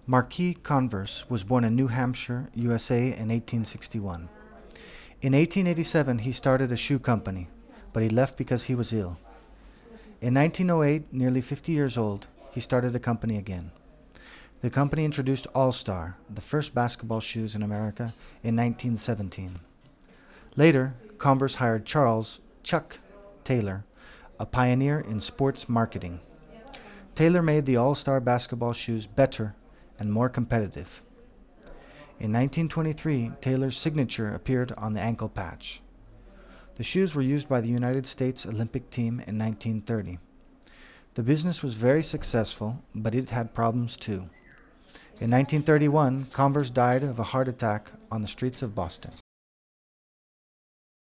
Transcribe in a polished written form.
Marquis Converse was born in New Hampshire, USA in 1861. In 1887, he started a shoe company, but he left because he was ill. In 1908, nearly 50 years old, he started a company again. The company introduced All-Star, the first basketball shoes in America, in 1917. Later, Converse hired Charles Chuck Taylor, a pioneer in sports marketing. Taylor made the All-Star basketball shoes better and more competitive. In 1923, Taylor's signature appeared on the ankle patch. The shoes were used by the United States Olympic team in 1930. The business was very successful, but it had problems too. In 1931, Converse died of a heart attack on the streets of Boston.